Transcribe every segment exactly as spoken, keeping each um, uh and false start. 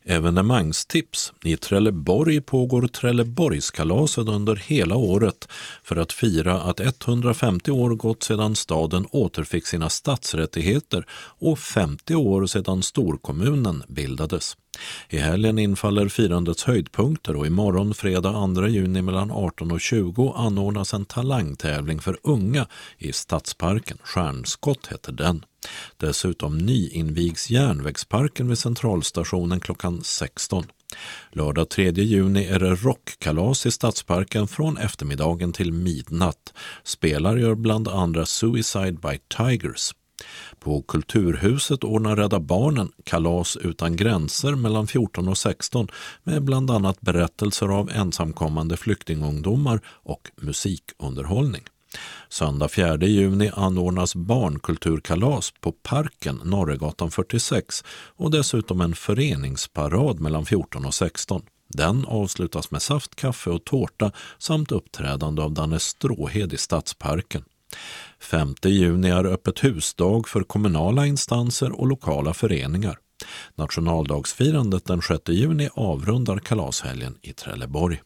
Evenemangstips. I Trelleborg pågår Trelleborgskalaset under hela året för att fira att etthundrafemtio år gått sedan staden återfick sina stadsrättigheter och femtio år sedan storkommunen bildades. I helgen infaller firandets höjdpunkter och imorgon fredag andra juni mellan arton och tjugo anordnas en talangtävling för unga i Stadsparken. Stjärnskott heter den. Dessutom nyinvigs järnvägsparken vid centralstationen klockan sexton. Lördag tredje juni är det rockkalas i Stadsparken från eftermiddagen till midnatt. Spelare gör bland andra Suicide by Tigers. På Kulturhuset ordnar Rädda Barnen kalas utan gränser mellan fjorton och sexton med bland annat berättelser av ensamkommande flyktingungdomar och musikunderhållning. Söndag fjärde juni anordnas barnkulturkalas på Parken Norregatan fyrtiosex och dessutom en föreningsparad mellan fjorton och sexton. Den avslutas med saft, kaffe och tårta samt uppträdande av Danne Stråhed i Stadsparken. femte juni är öppet husdag för kommunala instanser och lokala föreningar. Nationaldagsfirandet den sjätte juni avrundar kalashelgen i Trelleborg.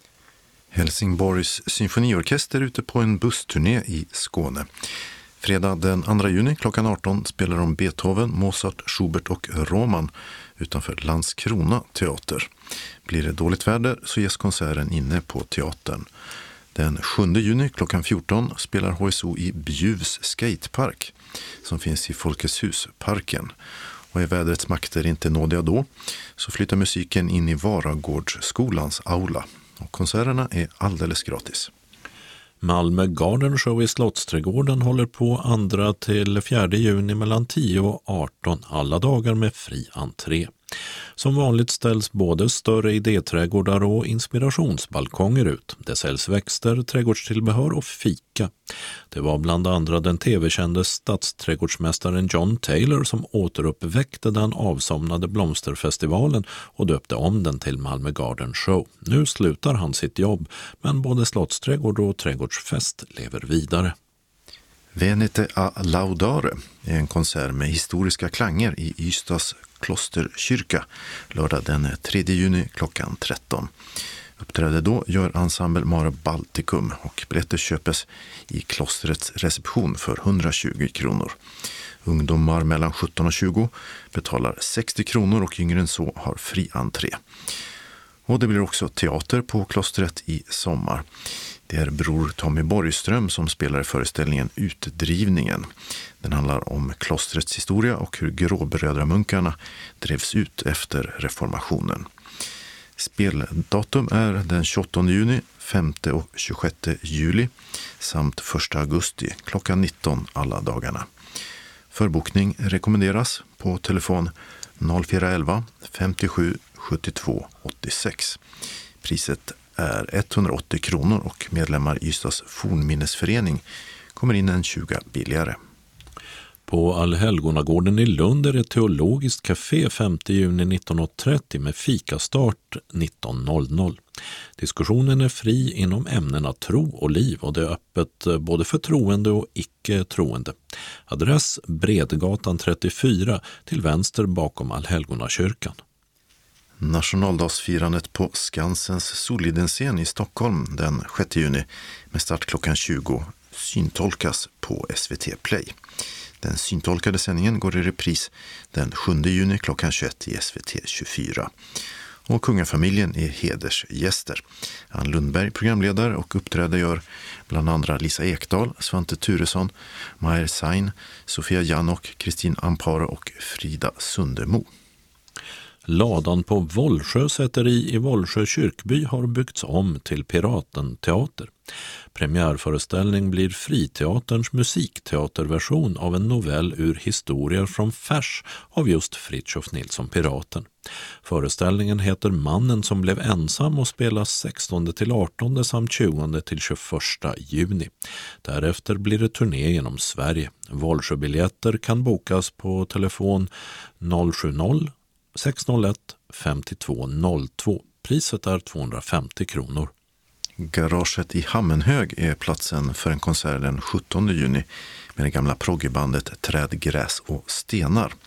Helsingborgs symfoniorkester ute på en bussturné i Skåne. Fredag den andra juni klockan arton spelar de Beethoven, Mozart, Schubert och Roman utanför Landskrona teater. Blir det dåligt väder så ges konserten inne på teatern. Den sjunde juni klockan fjorton spelar H S O i Bjuvs skatepark som finns i Folkets husparken. Och är vädrets makter inte nådiga då så flyttar musiken in i Varagårdsskolans aula. Och konserterna är alldeles gratis. Malmö Garden Show i Slottsträdgården håller på andra till fjärde juni mellan tio och arton, alla dagar med fri entré. Som vanligt ställs både större idéträdgårdar och inspirationsbalkonger ut. Det säljs växter, trädgårdstillbehör och fika. Det var bland andra den tv-kände stadsträdgårdsmästaren John Taylor som återuppväckte den avsomnade blomsterfestivalen och döpte om den till Malmö Garden Show. Nu slutar han sitt jobb, men både slottsträdgård och trädgårdsfest lever vidare. Venite a laudare är en konsert med historiska klanger i Ystads klosterkyrka lördag den tredje juni klockan tretton. Uppträder då gör ensemble Mare Balticum och biljetter köpes i klostrets reception för hundratjugo kronor. Ungdomar mellan sjutton och tjugo betalar sextio kronor och yngre än så har fri entré. Och det blir också teater på klostret i sommar. Det är bror Tommy Borgström som spelar i föreställningen Utdrivningen. Den handlar om klostrets historia och hur gråbrödramunkarna drevs ut efter reformationen. Speldatum är den tjugoåttonde juni, femte och tjugosjätte juli samt första augusti klockan nitton alla dagarna. Förbokning rekommenderas på telefon noll fyra elva femtiosju sjuttiotvå åttiosex. Priset är etthundraåttio kronor och medlemmar i Ystads fornminnesförening kommer in en tjugo billigare. På Allhelgonagården i Lund är det teologiskt café femte juni nitton trettio med fikastart nitton noll noll. Diskussionen är fri inom ämnena tro och liv och det är öppet både för troende och icke-troende. Adress Bredgatan trettiofyra till vänster bakom Allhelgonakyrkan. Nationaldagsfirandet på Skansens Solidenscen i Stockholm den sjätte juni med start klockan tjugo syntolkas på S V T Play. Den syntolkade sändningen går i repris den sjunde juni klockan tjugoett i S V T tjugofyra. Och kungafamiljen är hedersgäster. Ann Lundberg programledare och uppträdare gör bland andra Lisa Ekdahl, Svante Turesson, Maher Sain, Sofia Janok, Kristin Amparo och Frida Sundermo. Ladan på Vollsjö säteri i Vollsjö kyrkby har byggts om till Piraten-teater. Premiärföreställning blir Friteaterns musikteaterversion av en novell ur Historier från Färs av just Fritiof Nilsson Piraten. Föreställningen heter Mannen som blev ensam och spelas sextonde till artonde samt tjugonde till tjugoförsta juni. Därefter blir det turné genom Sverige. Vollsjöbiljetter kan bokas på telefon noll sju noll sex noll ett fem två noll två. Priset är tvåhundrafemtio kronor. Garaget i Hammenhög är platsen för en konsert den sjuttonde juni med det gamla proggebandet Träd, gräs och stenar.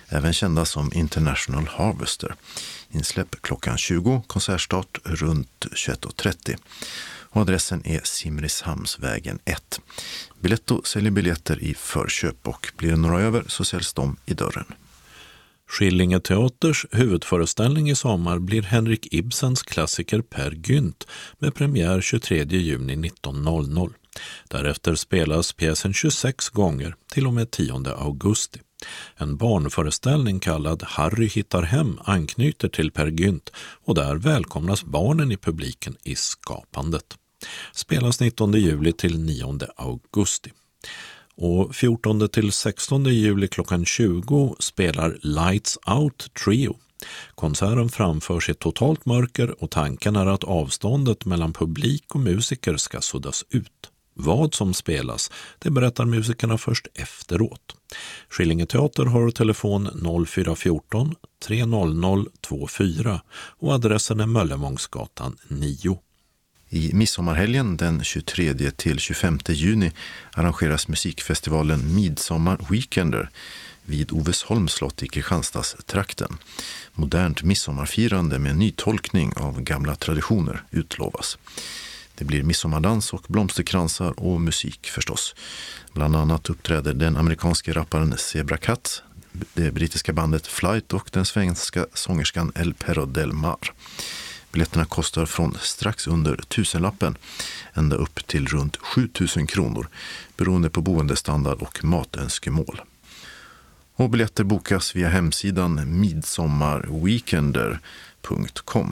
även kända som International Harvester. Insläpp klockan tjugo, konsertstart runt tjugoett och trettio. Och adressen är Simrishamnsvägen ett. Biletto säljer biljetter i förköp och blir det några över så säljs de i dörren. Skillinge Teaters huvudföreställning i sommar blir Henrik Ibsens klassiker Per Gynt med premiär tjugotredje juni nitton noll noll. Därefter spelas pjäsen tjugosex gånger till och med tionde augusti. En barnföreställning kallad Harry hittar hem anknyter till Per Gynt och där välkomnas barnen i publiken i skapandet. Spelas nittonde juli till nionde augusti. Och fjortonde till sextonde juli klockan tjugo spelar Lights Out Trio. Konserten framförs i totalt mörker och tanken är att avståndet mellan publik och musiker ska suddas ut. Vad som spelas, det berättar musikerna först efteråt. Skillinge Teater har telefon noll fyra ett fyra tre noll noll två fyra och adressen är Möllemångsgatan nio. I midsommarhelgen den tjugotredje till tjugofemte juni arrangeras musikfestivalen Midsommar Weekender vid Ovesholms slott i Kristianstadstrakten. Modernt midsommarfirande med nytolkning av gamla traditioner utlovas. Det blir midsommardans och blomsterkransar och musik förstås. Bland annat uppträder den amerikanske rapparen Zebra Cat, det brittiska bandet Flight och den svenska sångerskan El Perro del Mar. Biljetterna kostar från strax under tusenlappen ända upp till runt sjutusen kronor beroende på boendestandard och matönskemål. Och biljetter bokas via hemsidan midsommarweekender punkt com.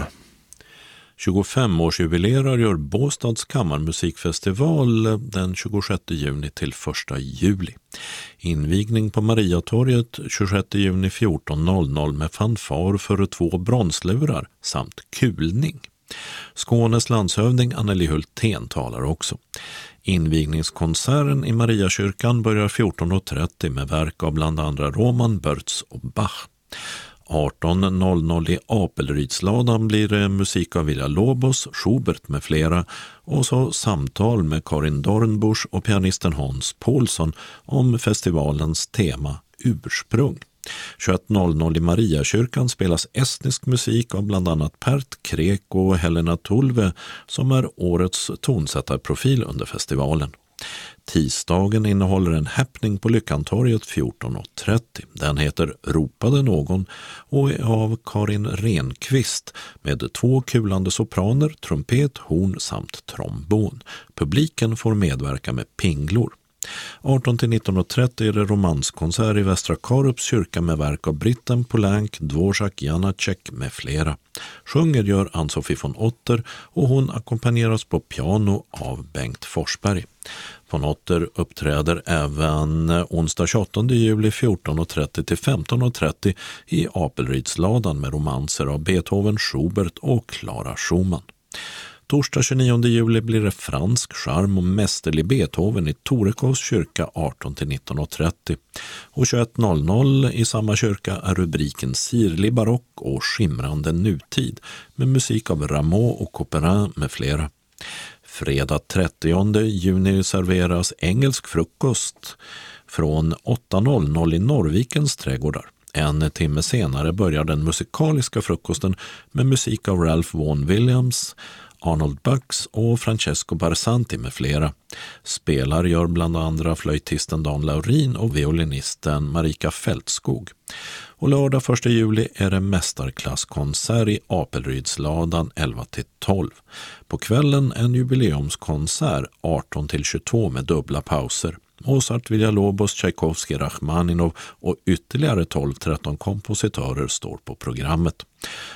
tjugofemårsjubilerar gör Båstads kammarmusikfestival den tjugosjätte juni till första juli. Invigning på Mariatorget tjugosjätte juni fjorton noll noll med fanfar för två bronslurar samt kulning. Skånes landshövding Anneli Hultén talar också. Invigningskonserten i Mariakyrkan börjar fjorton och trettio med verk av bland andra Roman, Börtz och Bach. arton noll noll i Apelrydsladan blir det musik av Villa-Lobos, Schubert med flera och så samtal med Karin Dornbusch och pianisten Hans Paulsson om festivalens tema Ursprung. tjugoett noll noll i Mariakyrkan spelas estnisk musik av bland annat Pert Krek och Helena Tulve som är årets tonsättarprofil under festivalen. Tisdagen innehåller en happening på Lyckantorget fjorton och trettio. Den heter Ropade någon och är av Karin Renqvist med två kulande sopraner, trumpet, horn samt trombon. Publiken får medverka med pinglor. arton till nitton och trettio är det romanskonsert i Västra Karups kyrka med verk av Britten, Poulenc, Dvorak, Janacek med flera. Sjunger gör Ann-Sofie von Otter och hon ackompanjeras på piano av Bengt Forsberg. Von Otter uppträder även onsdag tjugoåttonde juli fjorton och trettio till femton och trettio i Apelrydsladan med romanser av Beethoven, Schubert och Clara Schumann. Torsdag tjugonionde juli blir det fransk charm och mästerlig Beethoven i Torekovs kyrka arton till nitton och trettio. Och tjugoett noll noll i samma kyrka är rubriken Sirlig barock och skimrande nutid med musik av Rameau och Couperin med flera. Fredag trettionde juni serveras engelsk frukost från åtta noll noll i Norrvikens trädgårdar. En timme senare börjar den musikaliska frukosten med musik av Ralph Vaughan Williams, Arnold Bucks och Francesco Barsanti med flera. Spelar gör bland andra flöjtisten Dan Laurin och violinisten Marika Fältskog. Och lördag första juli är det mästarklasskonsert i Apelrydsladan elva till tolv. På kvällen en jubileumskonsert arton till tjugotvå med dubbla pauser. Mozart, Villa-Lobos, Tchaikovsky, Rachmaninov och ytterligare tolv tretton kompositörer står på programmet.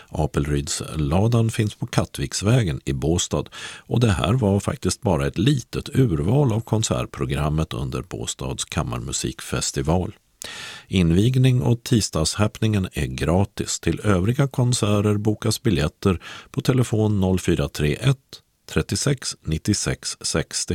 Apelrydsladan finns på Kattviksvägen i Båstad och det här var faktiskt bara ett litet urval av konsertprogrammet under Båstads kammarmusikfestival. Invigning och tisdagshäpningen är gratis. Till övriga konserter bokas biljetter på telefon noll fyra tre ett trettiosex nittiosex sextio.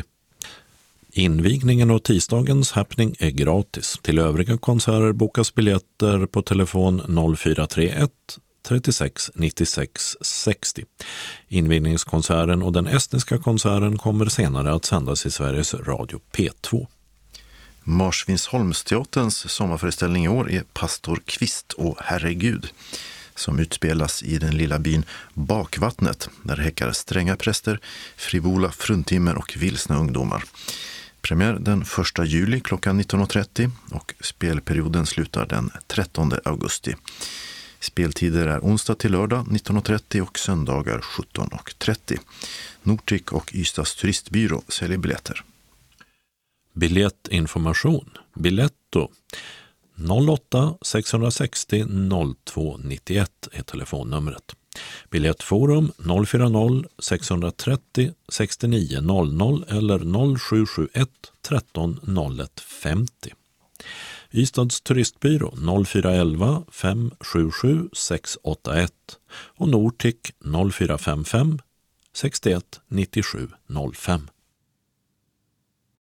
Invigningen och tisdagens happening är gratis. Till övriga konserter bokas biljetter på telefon noll fyra tre ett trettiosex nittiosex sextio. Invigningskonserten och den estniska konserten kommer senare att sändas i Sveriges Radio P två. Marsvinsholmsteaterns sommarföreställning i år är Pastor Kvist och Herregud, som utspelas i den lilla byn Bakvattnet, där häckar stränga präster, frivola fruntimmer och vilsna ungdomar. Premiär den första juli klockan nitton trettio och spelperioden slutar den trettonde augusti. Speltider är onsdag till lördag nitton trettio och söndagar sjutton trettio. Nortic och Ystads turistbyrå säljer biljetter. Biljettinformation. Biletto. noll åtta sex sex noll noll två nio ett är telefonnumret. Biljettforum noll fyra noll sex tre noll sex nio noll noll eller noll sju sju ett tretton noll ett femtio. Ystads turistbyrå noll fyra elva fem sju sju sex åtta ett och Nortic noll fyra fem fem sex ett nio sju noll fem.